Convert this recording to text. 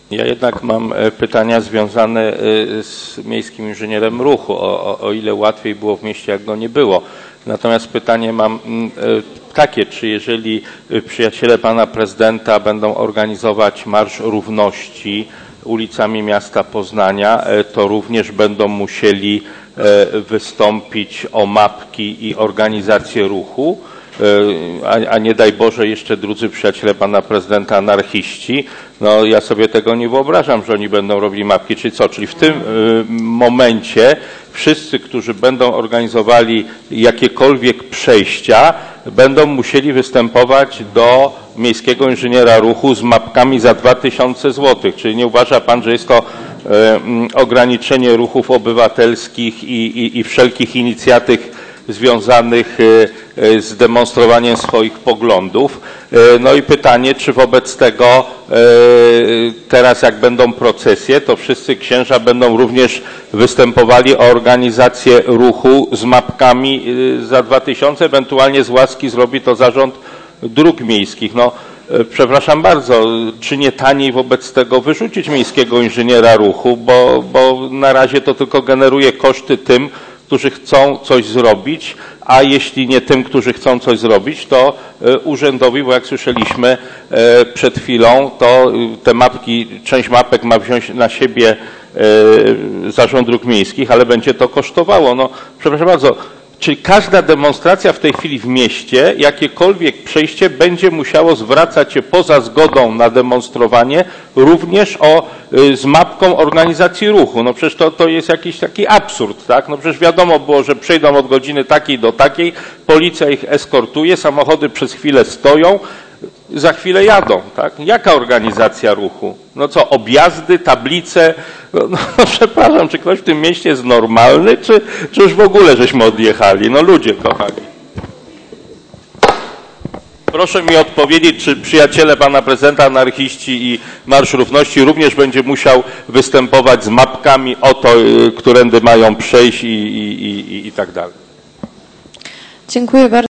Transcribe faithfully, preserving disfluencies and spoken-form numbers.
Ja jednak mam pytania związane z miejskim inżynierem ruchu, o, o, o ile łatwiej było w mieście, jak go nie było. Natomiast pytanie mam takie, czy jeżeli przyjaciele pana prezydenta będą organizować Marsz Równości ulicami miasta Poznania, to również będą musieli wystąpić o mapki i organizację ruchu, a, a nie daj Boże jeszcze drudzy przyjaciele pana prezydenta anarchiści. No ja sobie tego nie wyobrażam, że oni będą robili mapki, czyli co? Czyli w tym y, momencie wszyscy, którzy będą organizowali jakiekolwiek przejścia, będą musieli występować do miejskiego inżyniera ruchu z mapkami za dwa tysiące złotych. Czyli nie uważa pan, że jest to y, y, ograniczenie ruchów obywatelskich i, i, i wszelkich inicjatyw związanych z demonstrowaniem swoich poglądów. No i pytanie, czy wobec tego teraz jak będą procesje, to wszyscy księża będą również występowali o organizację ruchu z mapkami za dwa tysiące, ewentualnie z łaski zrobi to Zarząd Dróg Miejskich. No, przepraszam bardzo, czy nie taniej wobec tego wyrzucić miejskiego inżyniera ruchu, bo, bo na razie to tylko generuje koszty tym, którzy chcą coś zrobić, a jeśli nie tym, którzy chcą coś zrobić, to urzędowi, bo jak słyszeliśmy przed chwilą, to te mapki, część mapek ma wziąć na siebie Zarząd Dróg Miejskich, ale będzie to kosztowało. No, przepraszam bardzo, czyli każda demonstracja w tej chwili w mieście, jakiekolwiek przejście będzie musiało zwracać się poza zgodą na demonstrowanie również o, z mapką organizacji ruchu. No przecież to, to jest jakiś taki absurd, tak? No przecież wiadomo było, że przejdą od godziny takiej do takiej, policja ich eskortuje, samochody przez chwilę stoją, za chwilę jadą, tak? Jaka organizacja ruchu? No co, objazdy, tablice? No, no przepraszam, czy ktoś w tym mieście jest normalny, czy, czy już w ogóle żeśmy odjechali? No ludzie kochani. Proszę mi odpowiedzieć, czy przyjaciele pana prezydenta anarchiści i Marsz Równości również będzie musiał występować z mapkami o to, którędy mają przejść i, i, i, i tak dalej. Dziękuję bardzo.